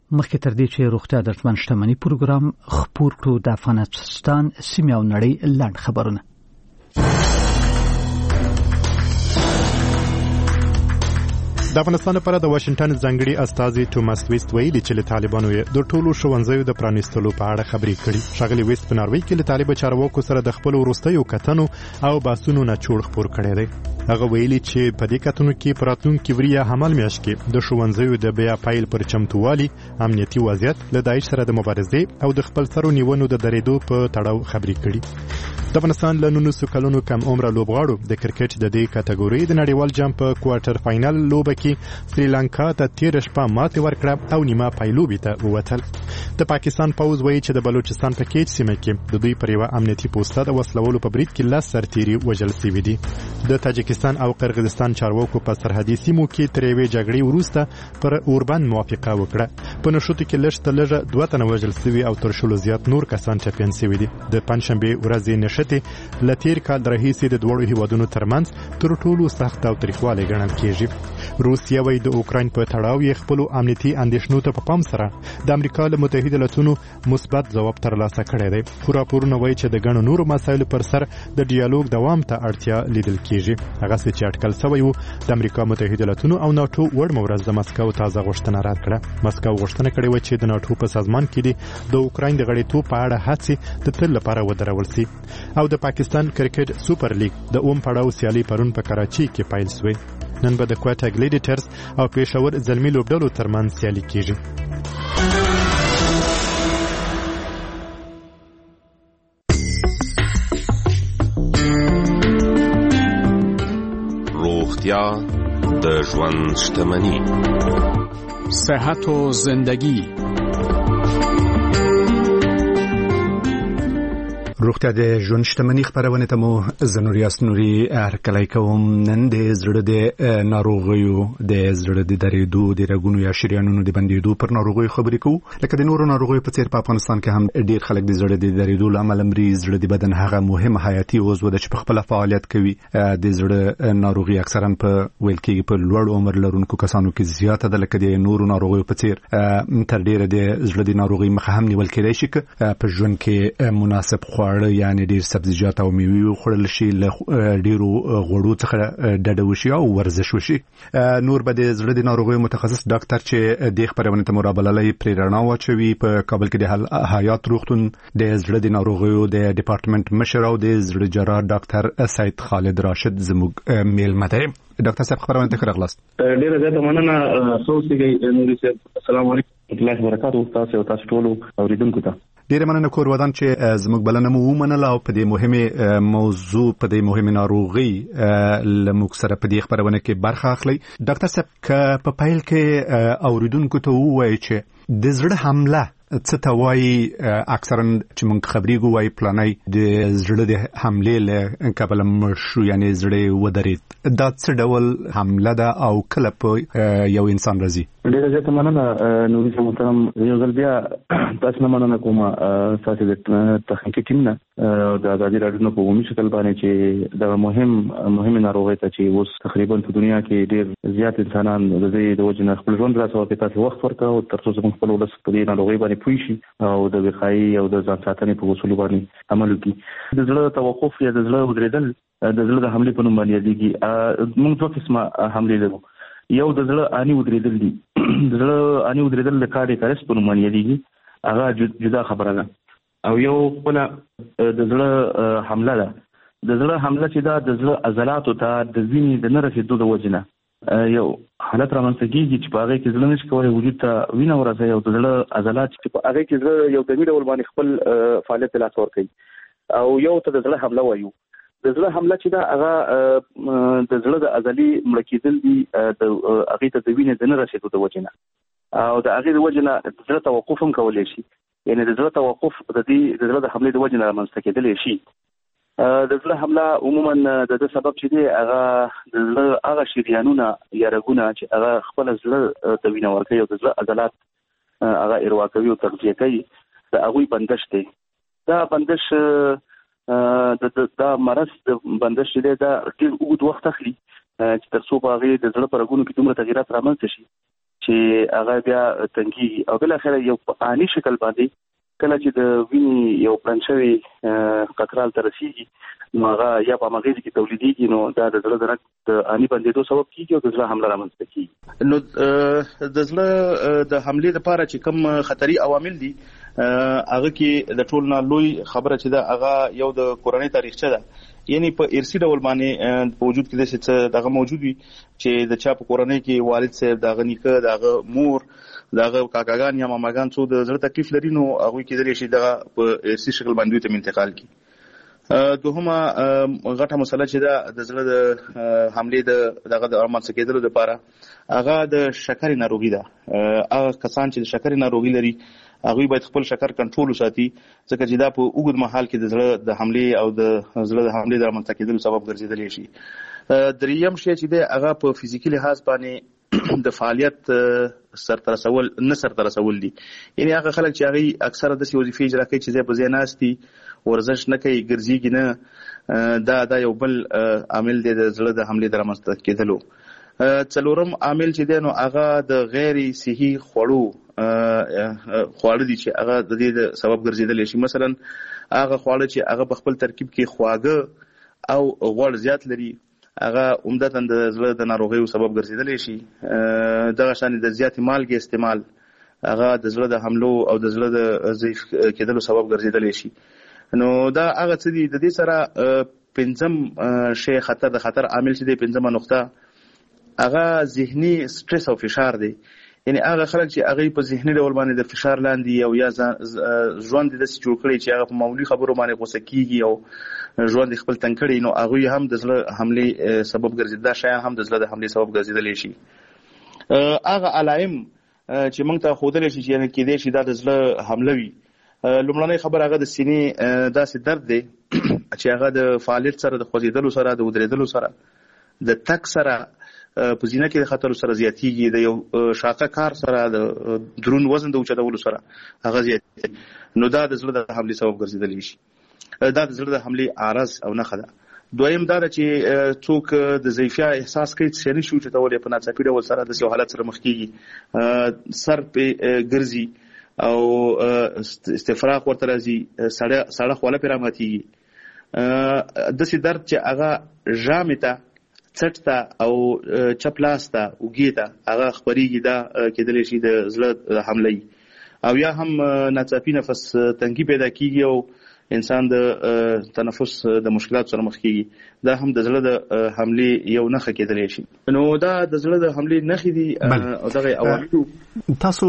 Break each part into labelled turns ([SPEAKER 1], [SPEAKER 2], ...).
[SPEAKER 1] مخکې تر دې چې روغتیا د ژوند شتمني پروګرام خپور کړو د افغانستان سیمه او نړۍ لاندې خبرونه.
[SPEAKER 2] د افغانستان لپاره د واشنگټن ځانګړي استازي توماس ویست ویلي چې له طالبانو د ټولو ښوونځیو د پرانیستلو په اړه خبرې کړي. ښاغلي ویست په ناروې کې له طالب چارواکو سره د خپل وروستیو کتنو او بحثونو نچوړ خپور کړی دی. هغه ویلي چې په دې کتنو کې په راتلونکي وریا حمل میاشت کې د ښوونځیو د بیا پیل پر چمتووالي، امنیتي وضعیت، له داعش سره د مبارزې او د خپل سرو نیونو د درېدو په تړاو خبرې کړي. د افغانستان له 19 کلونو کم عمره لوبغاړو د کرکټ د دې کټګوري د نړیوال جام په کوارټر فائنل لوبه کې سریلانکا ته 13 شپه ماتې ورکړه او نیمه پایلوبې ته ووتل. د پاکستان پوز وایي چې د بلوچستان په کیچ سیمه کې د دوی پر یوه امنیتي پوسټه د وسلولو په برید کې 10 سرتیري وژل شوي دي. د تاجکستان او قرغیزستان چارواکو په سرحدي سیمو کې تر یوې جګړې وروسته پر اوربند موافقه وکړه. په نشوتو کې لږ تر لږه 2 تنه وژل شوي او تر شلو زیات نور کسان ټپیان شوي دي. د پنځشنبې ورځې نشته لتیر کال راهیسې د دوړو هیوادونو ترمنځ تر ټولو سخت او تاریخواله ګڼل کیږي. روسیه وايي د اوکراین په تړاو یې خپل امنیتي اندېښنو ته په پام سره د امریکا له متحده ایالاتونو مثبت ځواب ترلاسه کړی دی. خو راپورونه وايي چې د ګڼو نورو مسایلو پر سر د ډیالوګ دوام ته اړتیا لیدل کیږي. هغه څه چې اټکل شوی و د امریکا متحده ایالاتونو او ناتو وړ مورز د مسکو تازه غوښتنه رد کړه. مسکو غوښتنه کړې و چې د ناتو په سازمان کې د اوکراین د غړیتوب په اړه هڅې د تل لپاره ودرول شي. او د پاکستان کرکټ سوپر لیګ د اوم پړاو سیالي پرون په کراچي کې پیل شوه. نن به د کوټا ګلیډیټرز او پېښور زلمي لوبډلو ترمنځ سیالي کیږي.
[SPEAKER 3] روغتیا د ژوند شتمني،
[SPEAKER 4] صحت و زندگی.
[SPEAKER 5] روغتیا د ژوند شتمني خبرونه ته مو زنوریاس نوري هرکلی کوم. نن د زړه د ناروغیو د زړه د درېدو د رګونو یا شریانونو د بندېدو پر ناروغیو خبرې کوو. لکه د نورو ناروغیو په څیر په افغانستان کې هم ډیر خلک د زړه د درېدو له امله مري. زړه د بدن هغه مهم حیاتي عضو ده چې په خپل فعالیت کوي. د زړه ناروغي اکثرا په ویل کې په لوړ عمر لرونکو کسانو کې زیاته ده، لکه د نورو ناروغیو په څیر تر ډیره د زړه د ناروغي مخه هم نیول کېدای شي که په ژوند کې مناسب یعنی ډیر سبزیجات او میوې وخوړل شي، له ډیرو غوړو څخه ډډه وشي او ورزش وشي. نور به د زړه د ناروغیو متخصص ډاکټر چې د خبرونه ته مرابللې پرې رڼا واچوي په کابل کې د حیات روغتون د زړه د ناروغیو د ډپارټمنټ مشر او د زړه جراح ډاکټر سید خالد راشد زموږ میلمه دی. ډاکټر صاحب خبرونه ته راغلاست.
[SPEAKER 6] ډیره زیاته مننه. سوسیږي نوري صاحب السلام علیکم ورحمۃ اللہ وبرکاتہ. تاسو ټول اوریدونکو ته
[SPEAKER 5] ډیره مننه کور ودان چې زموږ بلنه مو ومنله او په دې مهمه موضوع په دې مهمه ناروغي لموږ سره په دې خبرونه کې برخه اخلي. ډاکټر صاحب که په پیل کې اوریدونکو ته ووایي چې د زړه حمله څه ته وایي، اکثرا چې موږ خبرېږو وایي پلانای د زړه د حملې له کبله مړ شو، یعنی زړه ودرېد. دا څه ډول حمله ده او کله په یو انسان راځي؟
[SPEAKER 6] ډیره زیاته مننه نوري صاحب محترم. یو ځل بیا تاسو نه مننه کوم تاسو د تخنیکي ټیم نه د ازادي راډیو په عمومي شکل باندې چې دا مهم ناروغي ته چې اوس تقریبا په دنیا کې ډیر زیات انسانان د دې د وجې نه خپل ژوند راځي په تاسو وخت ورکړ او تر څو موږ خپل ولس په دې ناروغي باندې پوه شي او د وقایي او د ځان ساتنې په اصولو باندې عمل وکړي. د زړه توقف یا د زړه ودرېدل د زړه د حملې په نوم باندې یادېږي. موږ دوه قسمه حملې لرو. یو د زړه آني ودرېدل دي. د زړه آني ودرېدل د کارډیاک اریسټ په نوم باندې یادېږي، هغه جدا خبره ده. او یو خپل د زړه حمله ده. د زړه حمله چې دا د زړه عضلاتو ته د وینې د نه رسېدو د وجې نه یو حالت رامنځته کېږي چې په هغې کې زړه نشي کولی وجود ته وینه ورسوي او د زړه عضلات چې په هغې کې زړه یو دمي ډول باندې خپل فعالیت ته لاس ورکوي. او یو ته د زړه حمله وایو. د زړه حمله چې دا هغه د زړه د عضلې مړه کېدل دي د هغې ته د وینې د نه رسېدو د وجې نه او د هغې د وجې نه د زړه توقف هم کولی شي. یعنې د زړه توقف د زړه د حملې د وجې نه رامنځته کېدلی شي. د زړه حمله عموما د دې سبب چې دی هغه د زړه هغه شریانونه یا رګونه چې هغه خپل زړه ته وینه ورکوي او د زړه عضلات هغه اروا کوي او تغذیه کوي، د هغوی بندش دی. دا بندش دا مرض د بندش چې دی دا ډېر اوږد وخت اخلي چې تر څو په هغې د زړه په رګونو کې دومره تغیرات رامنځته شي چې هغه بیا تنګي او بل اخر یو آنی شکل باندې کله چې د ویني یو پرنشوي قطرال ترسيږي نو هغه یا په مغز کې تولیديږي نو دا د زړه د آنی بندېدو سبب کیږي او د زړه حمله رامنځته کیږي.
[SPEAKER 7] نو د زړه د حمله لپاره چې کوم خطري عوامل دي هغه کې د ټولنا لوی خبره چې دا هغه یو د کورنۍ تاریخچه ده، یعنی په ارثي ډول باندې په وجود کې د څه دغه موجود وي چې د چا په کورنۍ کې والد صاحب دغه نیکه دغه مور دغه کاکاګان یا ماماګان څو د زړه تکلیف لري نو هغه کې د شي دغه په ارثي شکل باندې ته انتقال کی. دوهمه غټه مسله چې دا د زړه د حمله دغه د ارمان سکیدلو لپاره هغه د شکر ناروغي ده. هغه کسان چې د شکر ناروغي لري هغه باید خپل شکر کنټرول وساتي ځکه چې دا په اوږد مهال کې د زړه د حمله او د زړه د حمله د ارمان سکیدلو سبب ګرځیدلی شي. دریم شی چې دا هغه په فزیکي لحاظ باندې د فعالیت سرته رسول دي، یعنی هغه خلک چې هغه اکثره د وظیفې اجرا کوي چې په ځای ناستي ورزش نه کوي ګرځيږي نه، دا یو بل عامل دی د زړه د حمله د رامنځته کېدلو. څلورم عامل چې دی نو هغه د غیر صحي خوړو دي چې هغه د دې سبب ګرځیدلی شي. مثلا هغه خواړه چې هغه په خپل ترکیب کې خواږه او غوړ زیات لري هغه عمدتاً د زړه د ناروغیو سبب ګرځیدلی شي. دغه شان د زیات مالګې استعمال هغه د زړه د حملو او د زړه د ضعیف کېدلو سبب ګرځیدلی شي. نو دا هغه څه دي. د دې سره پنځم شی د خطر عامل چې دی پنځمه نقطه هغه ذهني سټرس او فشار دی، یعنی هغه خلک چې هغه په ذهني ډول باندې د فشار لاندې او یا ژوند د جوړ کړي چې هغه په معمولی خبرو باندې غوسه کیږي او ژوند خپل تنګ کړي نو هغه هم د زړه حمله سبب ګرځي. دا شی هم د زړه د حمله سبب ګرځیدلی شي. هغه علائم چې موږ ته خودل شي چې کې دې شي د زړه حمله وي. لومړنۍ خبر هغه د سینې داسې درد دی چې هغه د فعالیت سره د خوځیدلو سره د ودرېدلو سره د تک سره په زینه کې د خطر سره زیاتیږي، د یو شاقه کار سره د درون وزن د اوچتولو سره هغه زیاتیږي. نو دا د زړه د حمله سبب ګرځیدلی شي. دا د زړه د حمله عارض او نښه ده. دویم دا چې څوک د ضعیفیا احساس کوي چې نشي اوچتولای په ناڅاپي ډول سره د یو حالت سره مخ کیږي، سر په ګرځي او استفراغ ورته راځي، سړه خوله پر راماتيږي. د سي درد چې هغه ژامته څټه او چپلاسته وګیته هغه خبريږي دا کېدلی شي د زړه حمله او یا هم ناڅاپي نفس تنګي پیدا کیږي او انسان د تنفس د مشکلات سره مخ کیږي. دا هم د زړه د حمله یو نښه کېدلی شي. نو دا د زړه د حمله نښې دي او دغه عوامل
[SPEAKER 5] تاسو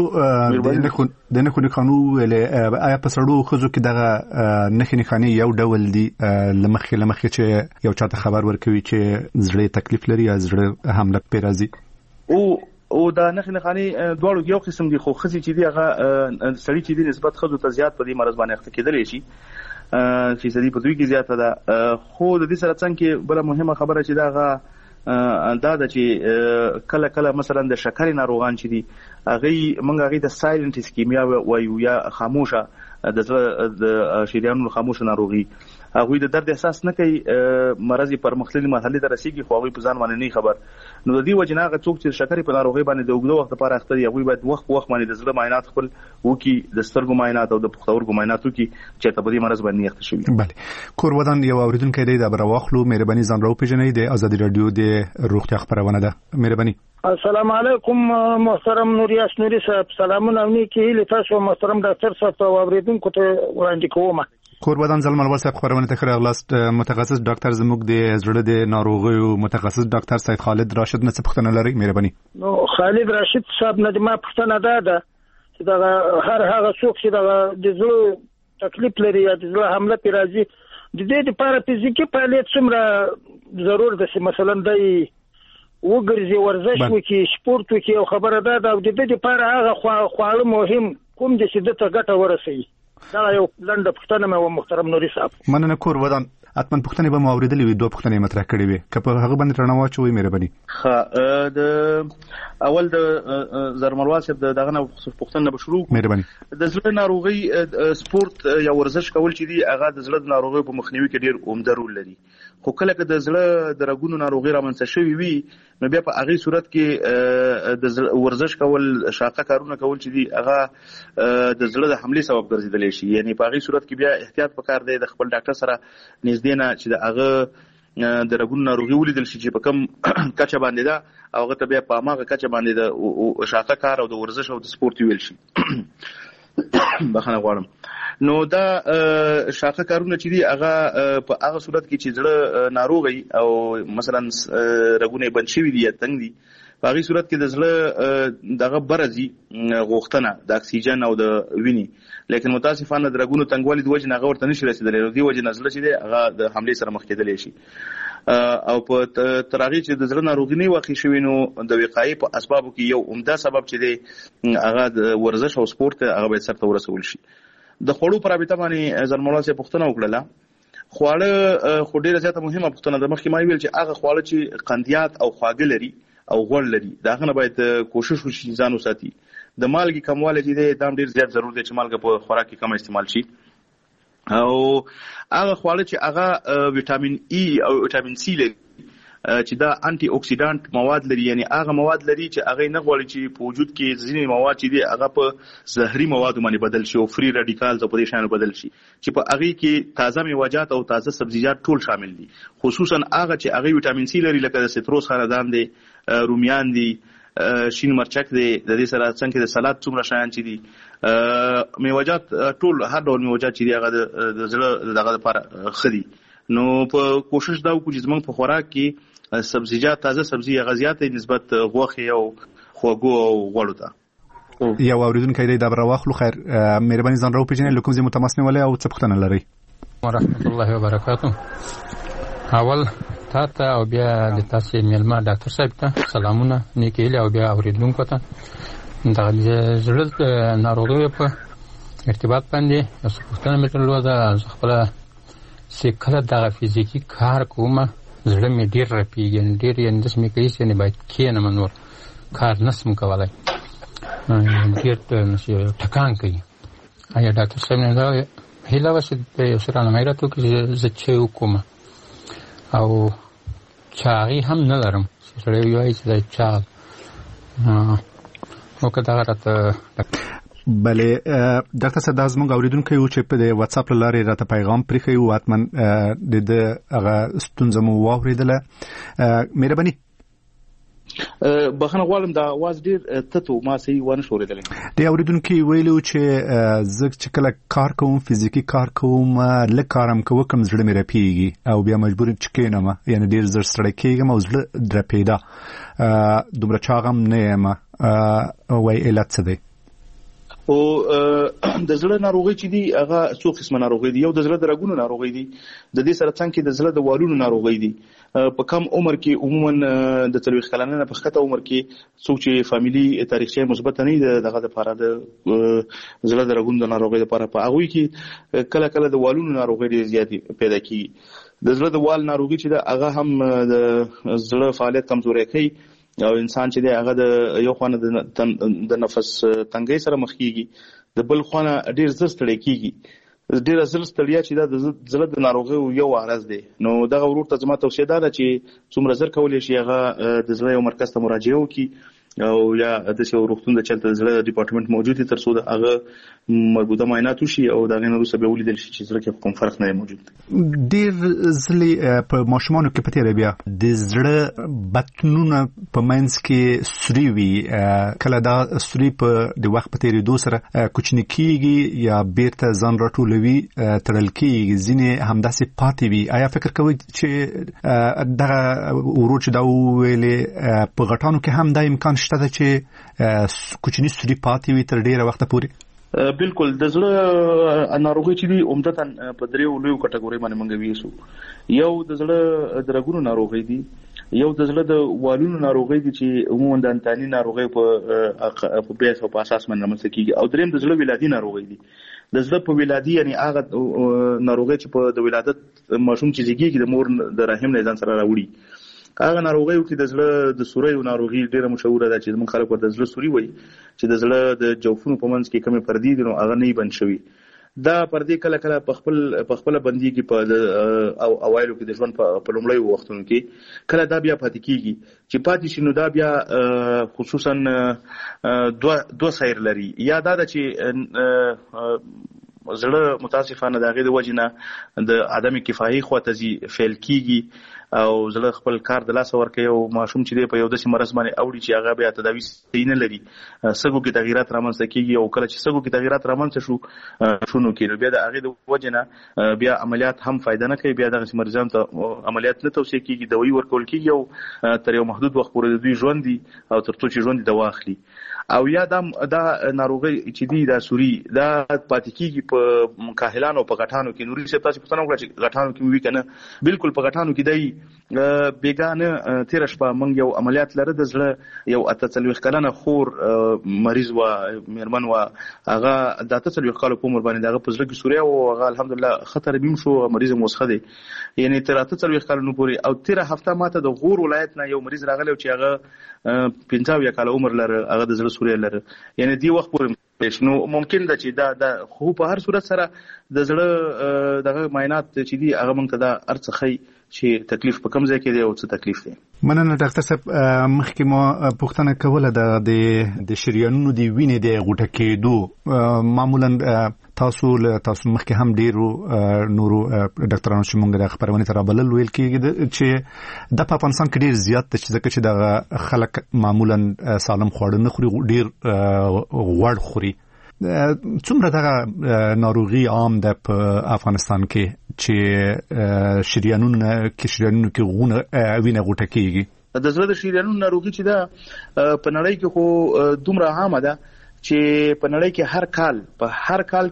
[SPEAKER 5] د نه خانو له آیا په سړو خزو کې دغه نښې خاني یو ډول دي لمخې چې یو چاته خبر ورکوي چې زړه تکلیف لري یا زړه حمله پې راځي
[SPEAKER 7] او دا نښې خاني دواړو یو قسم دي، خو خزي چې دی هغه سړی چې دی نسبت خزو ته زیات په دې مرز باندې اخته کېدلی شي چې سړي په دوی کې زیاته ده. خو د دې سره څنګه بل مهمه خبره چې دا ده چې کله کله مثلا د شکر ناروغان چې دي هغه منګه د سایلنت اسکیمیا وایو یا خاموشه د شریانونو خاموشه ناروغي، هغه د درد احساس نه کوي، مرض پر مختلفه مرحله ته رسیدي خو هغه په ځان باندې نه خبر. نو د دې وجنه هغه څوک چې شکر په ناروغي باندې د اوږدو وخت لپاره اخته دی هغه باید وخت باندې د زړه معاینات خپل وکي، د سترګو معاینات او د پښتورګو معاینات وکي چې ته په دې مرض باندې اخته شوی.
[SPEAKER 5] بله کور ودان یو اوریدونکو دی د برواخلو مهرباني ځان راو پیژنې د ازادي رادیو د روغتیا خبرونه ده. مهرباني.
[SPEAKER 8] السلام علیکم محترم نوریاس نوری صاحب، سلامونه نیکی لتاسو محترم ډاکټر صاحب او اوریدونکو ته وړاندې کوم.
[SPEAKER 5] کور ودان زلمل صاحب خبرونه ته خیر اغلاست. متخصص ډاکټر زموږ د زړه د ناروغیو متخصص ډاکټر سید خالد راشد نه څه پوښتنه لري؟ مهرباني.
[SPEAKER 8] نو خالد راشد صاحب نه ما پوښتنه ده چې دا هر څوک چې د زړه تکلیف لري یا د زړه حمله پې راځي د دې لپاره فزیکي فعالیت څومره ضرور ده چې مثلا د وګرځي ورزش وکړي سپورت وکړي او خبره ده د دې لپاره هغه خواړه مهم کوم دي چې د ته ګټه ورسوي. دا یو لنډه پوښتنه مې و محترم نوري صاحب.
[SPEAKER 5] مننه کور ودان. اتمن پښتنې به موریدلې وي دوه پښتنې مطرح کړې وي کله هغه باندې رڼا واچوي مهرباني
[SPEAKER 7] د اول د زرملوا صاحب دغه نه پښتنه به شروع
[SPEAKER 5] مهرباني
[SPEAKER 7] د زړه ناروغي سپورت یا ورزش کول چې دی هغه د زړه ناروغي په مخنیوي کې ډیر عمده رول لري خو کله چې د زړه د رګونو ناروغي رامنځته شوي وي نو بیا په هغه صورت کې د ورزش کول شاقه کارونه کول چې دی هغه د زړه د حمله سبب ګرځیدلی شي یعنی په هغه صورت کې بیا احتیاط وکړ دی د خپل ډاکټر سره نږدې نه چې د هغه د رګونو ناروغي ولیدل شي چې په کم کچه باندې ده او هغه ته بیا په هغه کچه باندې د شاقه کار او د ورزش او د سپورت ویل شي بخنه غواړم نو دا شاقه کارونه چې دی هغه په هغه صورت کې چې زړه ناروغي او مثلا رګونه بند شوي دي یا تنګ دي په هغه صورت کې د زړه دغه برزي غوښتنه د اکسیجن او د ویني لیکن متاسفانه د رګونو تنګوالي د وجه نه غوړته نشي رسیدلی د وجه نه زړه چې دی هغه د حمله سره مخ کېدلی شي او په ترغیب چې د زړه ناروغي نه واقع شوی نو د وقایې په اسبابو کې یو عمده سبب چې دی هغه د ورزش او سپورت هغه به سره ورسول شي د خوړو پر رابطه باندې زرمولا سے پوښتنه وکړه خواړه خو ډیره زیاته مهمه پوښتنه ده مخکې ما ویل چې هغه خواړه چې قندیات او خواږه لري او غوړ لري دا غنه باید کوشش وشي ځان وساتي د مالګې کموالی چې دی دا ډیر زیات ضروري دی چې مالګه په خوراک کې کم استعمال شي او هغه خواړه چې هغه وټامین ای او وټامین سی لري چې دا انټي اکسیډانټ مواد لري یعنی هغه مواد لري چې هغه نه غواړي چې په وجود کې ځینې مواد چې دي هغه په زهري موادو باندې بدل شي او فری رادیکالز په دې شان بدل شي چې په هغه کې تازه میوه‌جات او تازه سبزیجات ټول شامل دي خصوصا هغه چې هغه وټامین سی لري لکه د سیتروس خاندان دي رومیان دي شین مرچک دی د دې سره څنګه د سلاد څومره شایان چې دي میوه‌جات ټول هر ډول میوه‌جات چې دي هغه د زړه دغه لپاره خدي نو په کوشش دا وکړو چې زمونږ په خوراک کې سبزیجات تازه سبزی غزيات نسبت غوښه او خوګو او غوړو ته
[SPEAKER 5] یو اوریدونکو دی دا برواخلو خیر مهرباني ځان راو پیژنې لکه زموږ متماسنه ولې او څه پوښتنه لري
[SPEAKER 9] ورحمت الله وبرکاته اول تاسو او بیا د تاسو میلمه ډاکټر صاحب ته سلامونه نیکیل او بیا اوریدونکو ته دا زړه ناروغي په ارتباط باندې تاسو پوښتنه مې ده خپل سکه دا فزیکی کار کومه زړه مې ډیر رپیږي ډیر یې د سمې کوي چې نه باید کینه منور کار نسم کولای ډیر نشي ټکان کوي آیا ډاکټر صاحب نه دا هیله وسه په سره نه مېراتو کې زچې وکوم او چاغي هم نه لرم سره یوای چې دا چاغ نو کدا راته
[SPEAKER 5] بله ډاکټر صاحب زموږ اوریدونکو یو چې په واتس اپ لارې راته پیغام پرېښی او اتمن د هغه ستونزه مو واوریدله مهرباني
[SPEAKER 7] بخنه غواړم دا आवाज ډیر تته ما صحیح ونه شوریدل
[SPEAKER 5] دی اوریدونکو ویلو چې زه چې کله کار کوم فزیکی کار کوم لکارم کوم زړه مې رپیږي او بیا مجبور چکینم یعنی ډیر زر سره کېږم او زړه درپیدا دومره چاغم نه یم وای علت څه دی
[SPEAKER 7] او د زړه ناروغي چې دی هغه څو قسمه ناروغي دي یو د زړه د رګونو ناروغي دي د دې سره څنګه د زړه د والونو ناروغي دي په کم عمر کې عموما د 30 کلنه نه په خته عمر کې څوک چې فاميلي تاریخچه مثبت نه دغه لپاره د زړه د رګونو د ناروغي لپاره په هغه کې کله کله د والونو ناروغي ډېر زیات پیدا کیږي د زړه د وال ناروغي چې هغه هم د زړه فعالیت کمزوري کوي او انسان چې دی هغه د یو خانه د نفس تنګي سره مخ کیږي د بل خانه ډیر زړه ستړي کیږي ډیر زړه ستړیا چې د زړه د ناروغي یو عارض دی نو دغه ورور ته زما توصیه ده چې څومره زر کولای شي هغه د زړه یو مرکز ته مراجعه وکړي او یا د څو روغتون د چلته زړه ډپارټمنټ موجود دي تر څو د هغه مربوطه معاینات وشي او دا غنه روسه به ولیدل شي چې زړه کې کوم فرق نه موجود
[SPEAKER 5] ډیر ځلې په ماشومانو کې پته بیا د زړه بطنونه په منځ کې سوري وي کله دا سوري په د وخت په تیریدو سره کوچنی کیږي یا بیرته ځان راټولوي تړل کیږي ځینې همداسې پاتې وي آیا فکر کوئ چې دغه ورور چې دا ویلې په غټانو کې هم دا امکان شته چې کوچنی سوري پاتې وي تر ډیره وخت پورې
[SPEAKER 7] بالکل د زړه ناروغي چې دی عمدتاً په دریو لویو کټګوري باندې منګوي سو یو د زړه د رګونو ناروغي دي یو د زړه د والونو ناروغي دي چې عموما د انتاني ناروغي په بیس او په اساس باندې رامنځته کیږي، او دریم د زړه ولادي ناروغي دي. د زړه په ولادي یعنی هغه ناروغي چې په د ولادت ماشوم چې زیږي د مور د رحم نه ځان سره راوړي، هغه ناروغي کې د زړه د سوري ناروغي ډیره مشهوره ده چې موږ خلک ورته زړه سوري وایي، چې د زړه د جوفونو په منځ کې کمې پردې دي نو هغه نه بند شوي. دا پردې کله کله په خپل بنديږي په اوایلو کې د ژوند په لومړیو وختونو کې، کله دا بیا پاتې کیږي. چې پاتې شي نو دا بیا خصوصا دو سیر لري. یا دا چې زړه متاسفانه د هغې د وجې نه د عدم کفایي خواته ځي، فیل کیږي او زړه خپل کار د لاسه ورکوي، او ماشوم چې دی په یو داسې مرض باندې اوړي چې هغه بیا تداوي صحیح نه لري، سږو کې تغیرات رامنځته کیږي، او کله چې سږو کې تغیرات رامنځته شو نو کې بیا د هغې د وجې نه بیا عملیات هم فایده نه کوي، بیا دغسې مریضانو ته عملیات نه توصیه کیږي، دوایي ورکول کیږي او تر یو محدود وخت پورې د دوی ژوند دي او تر څو چې ژوند دوا اخلي. او یا دا ناروغي چې دی دا سوري دا پاتې کیږي په کاهلانو په غټانو کې. نوري صاحب تاسو پوښتنه وکړه چې غټانو کې وی کنه، بالکل په غټانو کې دی بیگانه تیر شپه موږ یو عملیات لره د زړه یو 43 کلنه خور مریض و میرمن و، هغه د 43 کال په عمر باندې دغه په زړه کې سوري او هغه الحمدلله خطر بیم شو، مریض موسخه دی یعنی تر 43 کال نو پوري. او تیر هفته ماته د غور ولایت نه یو مریض راغلی چې هغه 50 کال عمر لره، هغه د زړه سوري لره، یعنی دی وخت پورې نو ممکن ده چې دا خو په هر صورت سره د زړه دغه معاینات چې دی هغه موږ ته دا ارڅخی چې تکلیف په کوم ځای کې دی او څه تکلیف دی.
[SPEAKER 5] مننه ډاکټر صاحب. مخکې مو پوښتنه کوله د شریانونو د وینې د غوټه کېدو، معمولا تاسو مخکې هم ډیرو نورو ډاکټرانو چې موږ د خبرونه تر بلل ویل کېږي چې د افغانستان کې ډیر زیات چې ځکه چې د خلک معمولا سالم خواړه نه خوري، ډیر غوړ خوري. څومره دغه ناروغي عام ده په افغانستان کې چې شریانونو کې وینه غوټه کیږي؟
[SPEAKER 7] د زړه د شریانونو ناروغي چې ده په نړۍ کې خو دومره عامه ده چې په نړۍ کې هر کال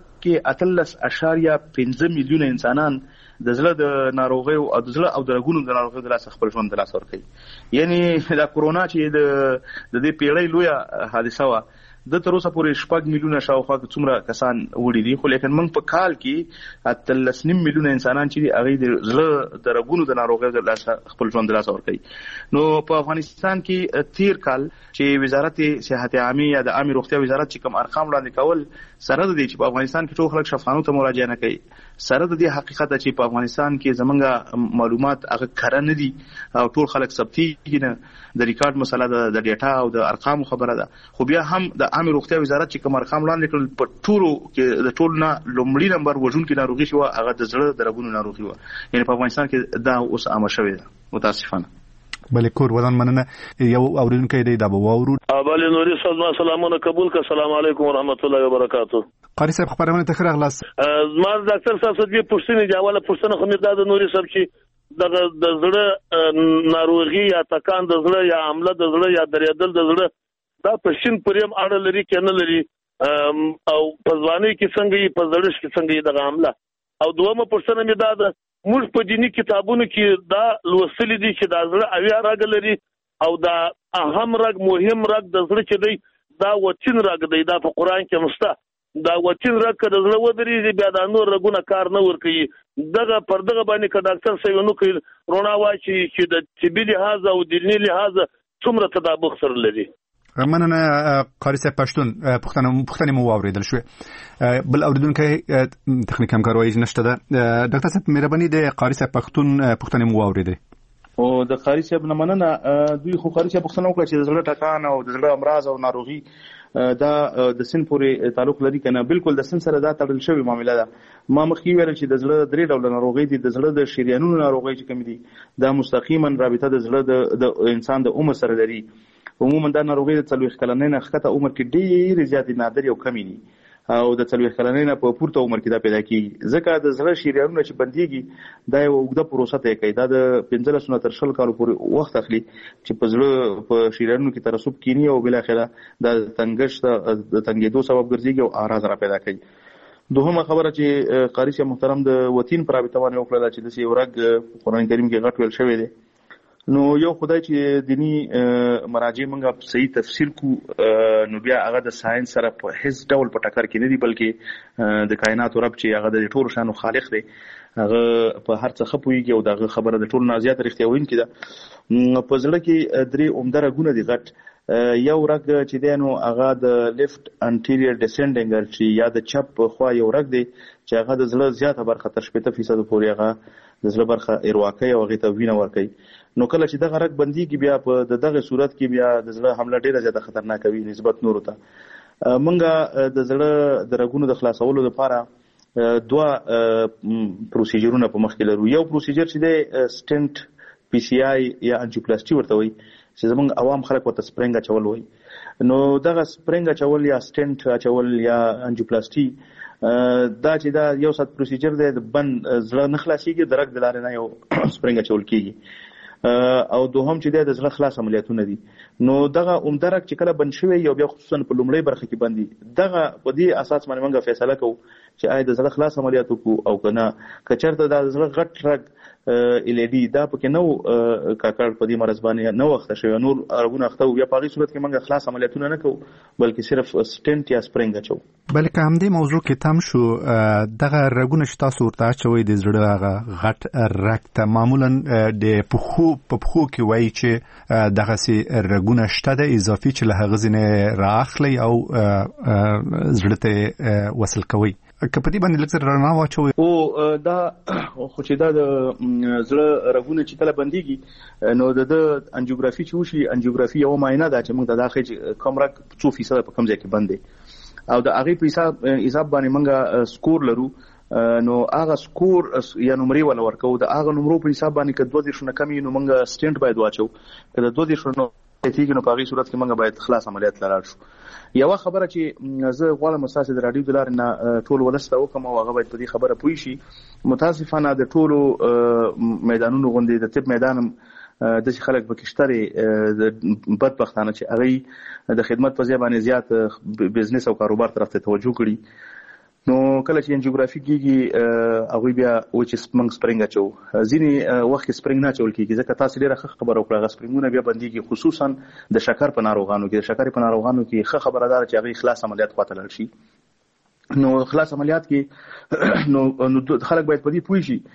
[SPEAKER 7] کې 18.5 میلیونه انسانان د زړه د ناروغي او د زړه او د رګونو د ناروغي د لاسه خپل ژوند د لاسه ورکوي. یعنی د کورونا چې د دې پیړۍ لویه حادثه وه، د تر اوسه پورې 6 میلیونه شاوخوا څومره کسان وړي دي، خو لیکن موږ په کال کې 13 میلیونه انسانان چې هغه د زړه د رګونو د ناروغیو د لاسه خپل ژوند د لاسه ورکوي. نو په افغانستان کې تیر کال چې وزارت صحت عامه یا د عامه روغتیا وزارت چې کوم ارقام وړاندې کول، سره د دې چې په افغانستان کې ټول خلک شفاخانو ته مراجعه نه کوي، سره د دې حقیقت چې په افغانستان کې زمونږ معلومات هغه کره نه دي او ټول خلک ثبتېږي نه، د ریکارډ مسله د ډیټا او د ارقامو خبره ده. خو بیا هم د عامه روغتیا وزارت چې کوم ارقام وړاندې کړل په ټولو کې د ټول نه لومړی نمبر وژونکي ناروغي شو هغه د زړه د رګونو ناروغي و. یعنی په افغانستان کې دا اوس عامه شوې ده متاسفانه.
[SPEAKER 5] بله کور ودان مننه. یو اوریدونکی دی دا به واورو.
[SPEAKER 10] بله نوري صاحب سلامونه قبول ک. السلام علیکم ورحمت الله وبرکاتہ.
[SPEAKER 5] قاری صاحب خبرونه ته خیر اغلاس.
[SPEAKER 10] ما ډاکټر صاحب څخه دې پوښتنه دی، اوله پوښتنه خو مې دا د نوري صاحب چې د زړه ناروغي یا تکان د زړه یا عمله د زړه یا درېدل د زړه دا په شین پریم اړه لري کې نه لري، او په ځواني کې څنګه په زړه کې څنګه د عمله. او دومره پوښتنه مې دا ده، موږ په دینی کتابونو کې دا لوستل دي چې د زړه اویا رګ لري او دا اهم رګ مهم رګ د زړه چې دی دا وچین رګ دی، دا په قران کې مسته دا وچین رګ د زړه ودرېږي بیا د نور رګونه کار نه ور کوي. دغه پر دغه باندې که ډاکټر صاحب نو کوي رونا واچي چې د طبي لحاظ او دینی لحاظ څومره تطابق سره لري.
[SPEAKER 5] مننه قاری صاحب. پښتنه مو واوریدل شو. بل اوریدونکو تخنیک همکار وایي نشته ده. ډاکټر صاحب مهرباني د قاری صاحب پښتنه مو واوریدل
[SPEAKER 7] او د قاری صاحب نه مننه. دوی خو قاری صاحب پښتنه وکړه چې د زړه ټکان او د زړه امراض او ناروغي دا د سن پورې تعلق لري کنه. بالکل د سن سره دا تړل شوی معاملې ده. ما مخکې ویل چې د زړه درې ډول ناروغي دي. د زړه د شریانونو ناروغي چې کوم دي دا مستقیما رابطه د زړه د انسان د عمر سره لري. عموما دا ناروغي د 40 کلنۍ نه ښکته عمر کې ډېر زیات نادر او کمی دي، او د 40 کلنۍ نه په پورته عمر کې دا پیدا کیږي. ځکه د زړه شریانونه چې بنديږي دا یو اوږده پروسه ته کوي. دا د 15 نه تر 20 کال پورې وخت اخلي چې په زړه په شریانونو کې ترسب کینی او بل اخره د تنګشت د تنګېدو سبب ګرځي او اعراض را پیدا کوي. دوهمه خبره چې قاری صاحب محترم د وتین پر رابطه باندې وکړه چې د سی ورګ قرآن کریم کې غټ ویل شوی دی، نو یو خدای چې دینی مراجع منګه صحیح تفسیر کو نو بیا هغه د ساينس سره په هیڅ ډول په ټکر کې نه دی، بلکې د کائنات رب چې هغه د ټولو شانو خالق دی، هغه په هر څه خپويږي او دغه خبره د ټولو نازیات رښتیا وایي ده. په ځړه کې درې عمده رګونه دي غټ. یو رګ چې دی نو هغه د لیفت انټیریور ډیسندینګ چې یا د چپ خوا یو رګ دی چې هغه د زړه زیاته برخه تر 80% پورې هغه د زړه برخه ایرواکي او هغه ته وینه ورکوي. نو کله چې دغه رګ بنديږي بیا په دغه صورت کې بیا د زړه حمله ډیره زیاته خطرناک وي نسبت نورو ته. منګه د زړه د رګونو د خلاصولو لپاره دوه پروسیجرونه په مخ کې لرو. یو پروسیجر چې دی سټنټ پی سی آی یا انجیوپلاسټي ورته وایي چې زمونږ عوام خلک ورته سپرینګ اچول وایي. نو دغه سپرینګ اچول یا سټنټ اچول یا انجیوپلاسټي دا چې دا یو سات پروسیجر دی، د بند زړه نه خلاصيږي، د رګ د لارې نه یو سپرینګ اچول کیږي. او دوهم چې د زړه خلاص عملیاتونه دي. نو دغه عمده رګ چې کله بند شوی یو بیا خصوصا په لومړی برخه کې بندي، دغه په دې اساس باندې موږ فیصله کوو چې آیا د زړه خلاص عملیات وکړو او کنه. کچرته د زړه غټ رګ ال ای ډي دا پکې نو کاکړ په دې مرز باندې نو وخت شوی، نور ارګونه اخته بیا په هغه صورت کې موږ خلاص عملیاتونه نه کوو بلکې صرف سټنټ یا سپرینګ اچو.
[SPEAKER 5] بلکې هم دې موضوع کې تم شو دغه رګونه چې تاسو ورته اچوي د زړه هغه غټ رګ ته معمولا د پخو کې وایي چې دغه سي رګونه شته د اضافي چې له هغه ځنه راخلي او زړه ته وصل کوي. کپدی باندې لکه رڼا واچوي
[SPEAKER 7] او دا خو چې دا د زړه رګونه چې کله بنديږي نو د انجیوګرافي چې وشي، انجیوګرافي یو معاینه ده چې موږ د داخلي کم رګ 2% په کم ځای کې بندي او د هغه په حساب باندې موږ سکور لرو. نو هغه سکور یا نمرې ولا ورکو، د هغه نمرو په حساب باندې کډ 2 شونه کمی نو موږ سټنټ باید واچو، کله 2 شونه تیګ نو په هغه صورت کې موږ باید خلاص عملیات لاړ شو. یو خبره چې زه غواړم اساسه د رادیو دلار نه ټول ولسته وکم او هغه باید په دې خبره پوي شي. متاسفانه د ټولو میدانونو غونډې د طب میدان د خلک بکشتري د بدبختانه چې هغه د خدمت په ځای باندې زیات بزنس او کاروبار طرف ته توجه کړي. نو کله چې انجیوګرافي کیږي هغه بیا و چې سپنګ سپرینګ اچو، ځینی وخت سپرینګ نه چول کیږي ځکه تاسو ډیره خبره وکړه سپرینګونه بیا بنديږي، خصوصا د شکر په ناروغانو کې. د شکر په ناروغانو کې خبردار چې هغه خلاص عملیات خاطر شي. نو خلاص عملیات کې نو خلک باید په دې پوه شي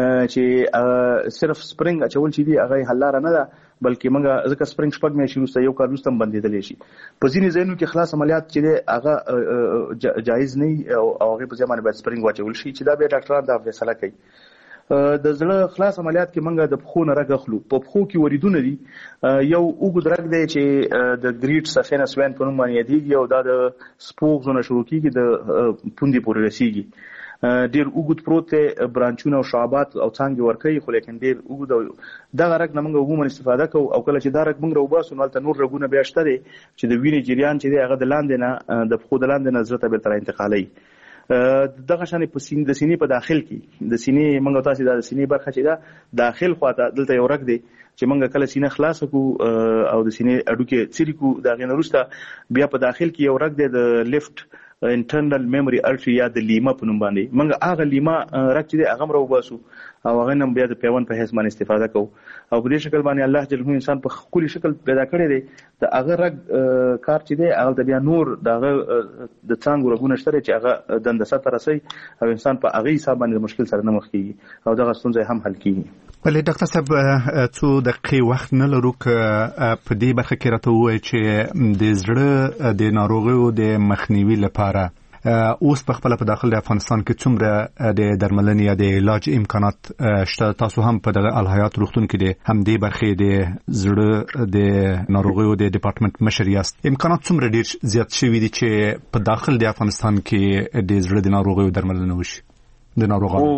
[SPEAKER 7] چې صرف سپرینګ اچول چې دی هغه حل لاره نه ده، بلکې موږ ځکه سپرینګ شپږ میاشتې وروسته یو کال وروسته بندېدلی شي. په ځینې ځایونو کې خلاص عملیات چې دی هغه جایز نه او هغه په ځای باندې باید سپرینګ واچول شي چې دا بیا ډاکټران دا فیصله کوي. د زړه خلاص عملیات کې موږ د پخو نه رګ اخلو. په پخو کې وریدونه دي، یو اوږد رګ دی چې د ګریټ سفینس وین په نوم باندې یادېږي او دا د سپوغ زونه شروع کیږي د پوندې پورې رسیږي. ډیر اوږد پروت دی، برانچونه او شعبات او څانګې ورکوي، خو لیکن ډیر اوږد دغه رګ نه موږ عموما استفاده کوو. او کله چې دا رګ موږ راوباسو نو هلته نور رګونه بیا شته دی چې د وینې جریان چې دی هغه د لاندې نه د پښو د لاندې نه زړه ته بېرته انتقالوي. دغه شانې په سینې په داخل کې د سینې موږ تاسو د سینې برخه چې دا داخل خواته دلته یو رګ دی چې موږ کله سینه خلاص کو او د سینې اډوکې چیرې کو دا غن وروسته بیا په داخل کې یو رګ دی د لیفت انټرنل میموري ارټری یا د لیما په نوم باندې. موږ هغه لیما رګ چې دی هغه راوباسو او هغه نم بیا د پیوند په حیث باندې استفاده کوو او په دې شکل باندې الله جل جلاله انسان په خولي شکل پیدا کړی دی. د هغه رګ کار چې دی هغه د بیا نور دغه د څنګه رګونه شته چې هغه د اندسه تر رسي او انسان په هغه حساب باندې مشکل سره نه مخ کیږي او دغه ستونزې هم حل کیږي.
[SPEAKER 5] بلې ډاکټر صاحب څو دقیقې وخت نه لرو که په دې برخه کې راته ووایي چې د زړه د ناروغیو د مخنیوي لپاره اوس په خپل په داخل د افغانستان کې څومره د درملنې یا د علاج امکانات شته؟ تاسو هم په دغه الحیات روغتون کې د هم دې برخې د زړه د ناروغیو د ډپارټمنټ مشر یاست. امکانات څومره ډیر زیات شوي دي چې په داخل د افغانستان کې د زړه د ناروغیو درملنه وشي د ناروغانو؟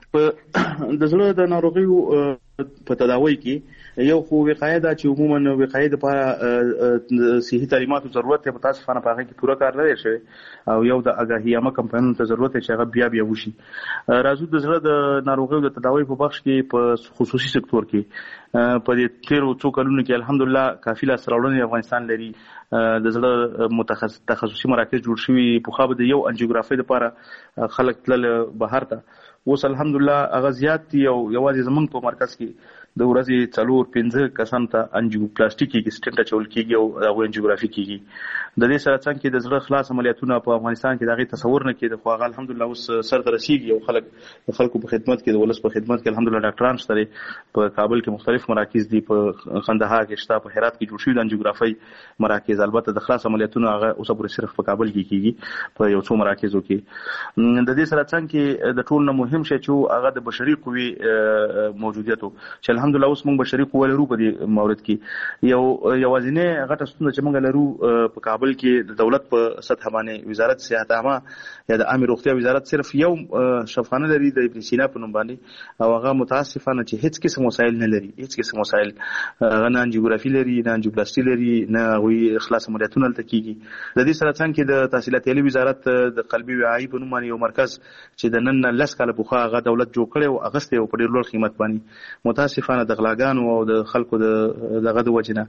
[SPEAKER 7] د زړه د ناروغیو په تداوی کې یو خو وقایه ده چې عموما وقایه لپاره صحي تعلیماتو ضرورت دی، په تاسو باندې په هغه کې پوره کار لري شوی او یو د اګاهیامه کمپاینونو ته ضرورت دی چې هغه بیا وشي. راځو د زړه د ناروغیو د تداوی په بخش کې په خصوصي سکتور کې په دې تیرو څو کلونو کې الحمدلله کافي لاسته راوړنې افغانستان لري. د زړه تخصصي مراکز جوړ شوي، په خو د یو انجیوګرافي لپاره خلک تل بهر ته اوس الحمدلله هغه زیات دي او یوازې زمونږ په مرکز کې د ورځې 4-5 کسان ته انجیوپلاستیک کې سټنټ چول کیږي او د انجیوګرافي کیږي. د دې سره څنګه د زړه خلاص عملیاتونه په افغانستان کې دغه تصور نه کېده، خو هغه الحمدلله اوس سر ته رسیدي او خلکو په خدمت کې د ولس په خدمت کې الحمدلله ډاکټران شته. په کابل کې مختلف مراکز دي، په قندهار کې شته، په هرات کې جوړ شوي د انجیوګرافي مراکز. البته د خلاص عملیاتونه هغه اوس پورې صرف په کابل کې کیږي په یو څو مراکزو کې. د دې سره څنګه د ټول نه مهم شی چې هغه د بشري قوی موجودیت چې الحمدلله اوس موږ بشري قوه لرو په دې مورد کې. یوازینی غټه ستونزه چې موږ لرو په کابل کې د دولت په سطح باندې وزارت صحت عامه یا د عامه روغتیا وزارت صرف یو شفاخانه لري د ابن سینا په نوم باندې، او هغه متاسفانه چې هیڅ قسم وسایل نه لري، هیڅ قسم وسایل نه انجیوګرافي لري، نه انجیوپلاستي لري، نه وی خلاص عملیاتونه لته کیږي. د دې سره څنګه د تحصیلات عالی وزارت د قلبي وعي په نوم باندې یو مرکز چې د نن لس کاله پخوا هغه دولت جوړ کړی او اغسته او په ډیر لوړ قیمت باندې متاسفانه د غلاګانو او د خلکو دغه د وجنه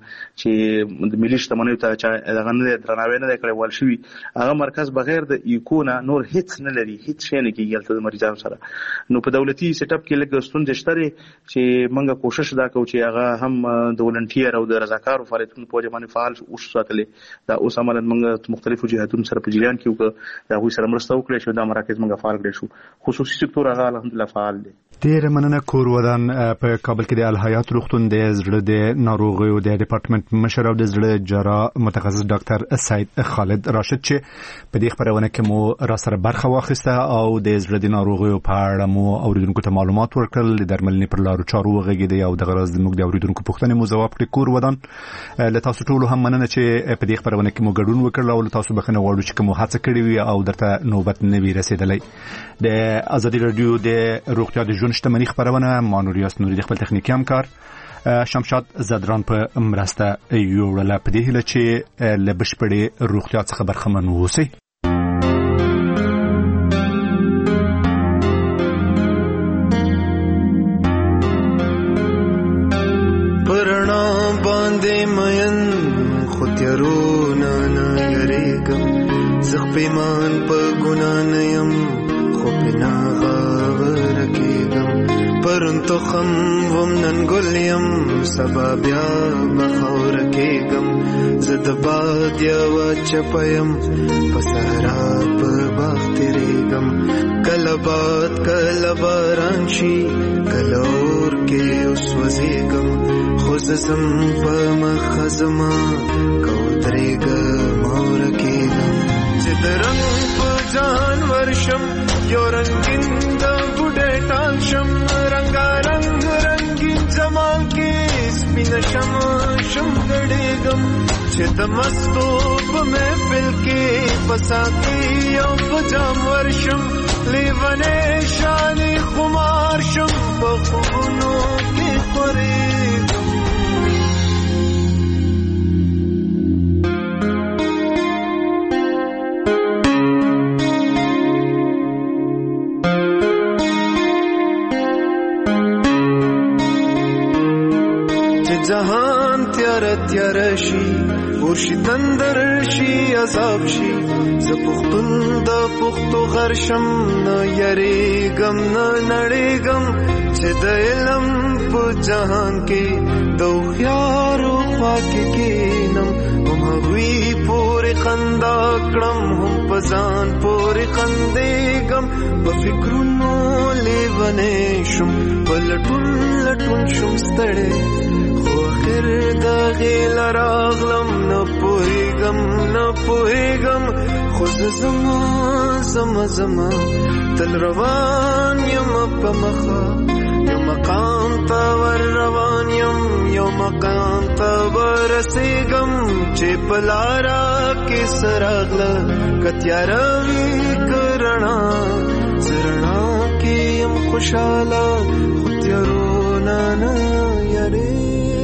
[SPEAKER 7] چې د ملي شتمنیو ته دغه نه درناوی نه کړی ول شوی، هغه مرکز بغیر د ایکونه نور هیڅ نه لري، هیڅ شی نه کیږي تل د مریضانو سره. نو په دولتي سیټ اپ کې لږ ستونزې شته چې موږ کوشش دا کوو چې هغه هم د ولنټیر او د رضاکارو فعالیتونو په وجه باندې فعال او ساتلې. دا اوس عملاً موږ مختلفو جهاتونو سره په جریان کې وکړو، دا هغوی سره مرسته وکړو چې دا مراکز موږ فعال کړی شو. خصوصي سکتور هغه الحمدلله فعال دی.
[SPEAKER 5] ډیر مننه. کور ودان په کابل کې د الحیات روغتون د زړه د ناروغیو د ډپارټمنټ مشر او د زړه جراح متخصص ډاکټر سید خالد راشد چې په دې خبرونه کې مو را سره برخه واخیسته او د زړه د ناروغیو په اړه مو اوریدونکو ته معلومات ورکړل، د درملنې پر لارو چارو وغږیدي او د غرض موږ د اوریدونکو پوښتنې مو ځواب کړی. کور ودان له تاسو ټول هم مننه چې په دې خبرونه کې مو ګډون وکړل او تاسو بخښنه غواړو چې کوم هڅه کړې وي او درته نوبت نه وي رسیدلی. د ازادي رادیو د روغتیا د ژوند شتمنۍ خبرونه مانوریاس نوري د خپل تخنیکی همکار شمشاد زدران په مرسته یوړله، په دې هیله چې له بشپړې روغتیا څخه برخمن اوسئ.
[SPEAKER 11] پرنا باندې مین خو تیارونه نه یریږم، زه پیمان په ګناه نه یم خو پې نه غاوره کېږم. پرون تخم وم نن ګل یم سبا بیا به خاوره کېږم. زه د باد یوه چپه یم په صحرا په باغ تېرېږم. کله باد کله باران شي کله اور کې وسوځېږم، خو زه ځم په مخه زما که ودرېږم اوره کېږم. چې د رنګ په ځان ورشم یو رنګین د بوډۍ ټال شم، رنګارنګ رنګین جمال کې سپینه شم ګډېږم. چې د مستو په محفل کې په ساقي او په جام ورشم، لیونی شانې خمار شم په خوبونو کې خورېږم. جهان تیار تیار شي ورشي تندر شي عذاب شي، زه پښتون د پښتو غر شم نه یریږم نه نړېږم. چې د علم په جهان کې د هوښیارو خوا کې کښېنم، هم هغوی پورې خندا کړم هم په ځان پورې خندېږم. په فکرونو لیونی شم په لټون شم ستړی، خو اخر د غیل راغلم نه پوهېږم. خو زه زما تل روان یم په مخه، یو مقام ته ور روان یم یو مقام ته ورسېږم. چې په لاره کې څه راغله که تیاره وي که رڼا، زه رڼا کې یم خوشحاله خو تیارونه نه یریږم.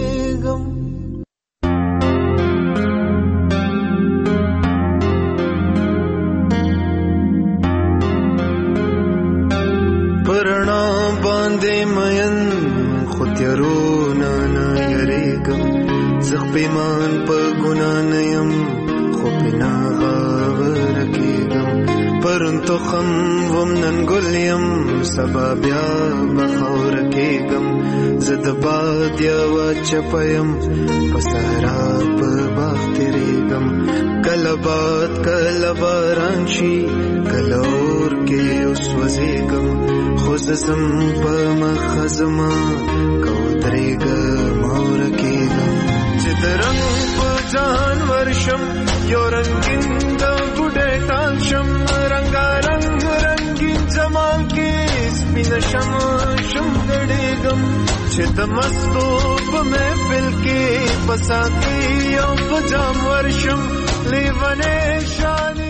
[SPEAKER 11] پرنا باندې مین خو تیارونه نه یریږم، زه پیمان په ګناه نه یم خو پې نه غاوره کېږم. پرون تخم ومنن ګلیم سبا بیا بخور کېږم زه د باد یوه چپیم په صحرا په باغ تېرېږم کله باد کله باران شي کله اور کې وسوځېږم خو زه ځم په مخه ځمه که ودرېږم او ورکېږم چې د رنګ په جهان ورشم یو رنګین د بوډۍ ټال شم رنګارنګ رنګین جمال کې سپینه شم ګډېږم چې د مستو په محفل کې په ساقي او په جام ورشم لیونی شانې